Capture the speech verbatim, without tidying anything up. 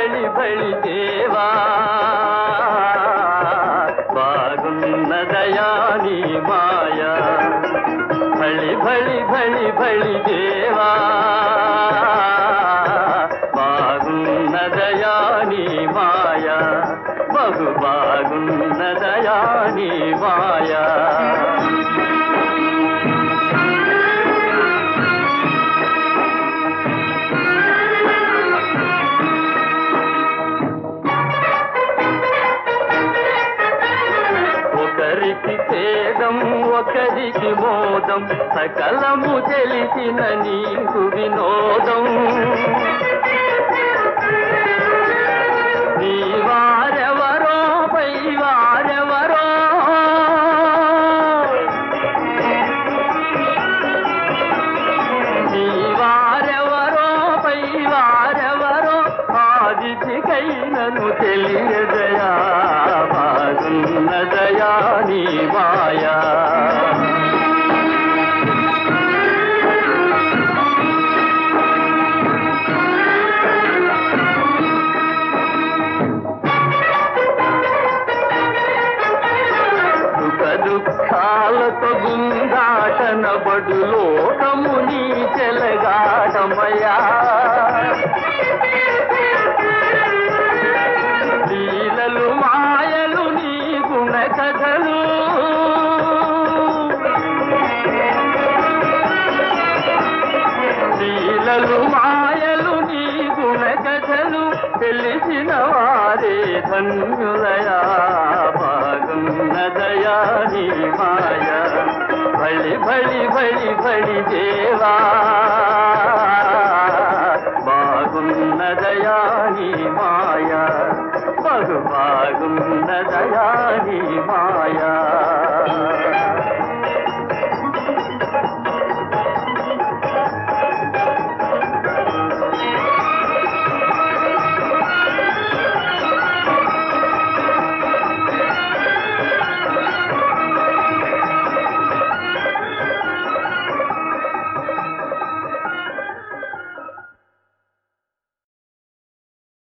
బళి బళి దేవా బాగున్నదయా నీ మాయా బళి బళి బళి బళి దేవా బాగున్నదయా నీ మాయా బహు బాగున్నదయా నీ మాయా ఒకరికి ఖేదం ఒకరికి మోదం సకలము తెలిసిన నీకు వినోదం నీ వారెవరో పై వారెవరో నీ వారెవరో పై వారెవరో ఆదితికైనను తెలియజయా బాగున్నదయా నీ మాయా దుఃఖాలతో గుందాటన బడు లోకము నీ చెలగాటమయా లీలలు మాయలు నీ గుణ కథలు లీలలు మాయలు నీ గుణ కథలు తెలిసిన వారే ధన్యులయా బాగున్నదయా నీ మాయా బళి బళి బళి బళి దేవా బాగున్నదయా నీ మాయా బహు బాగున్నదయా నీ మాయా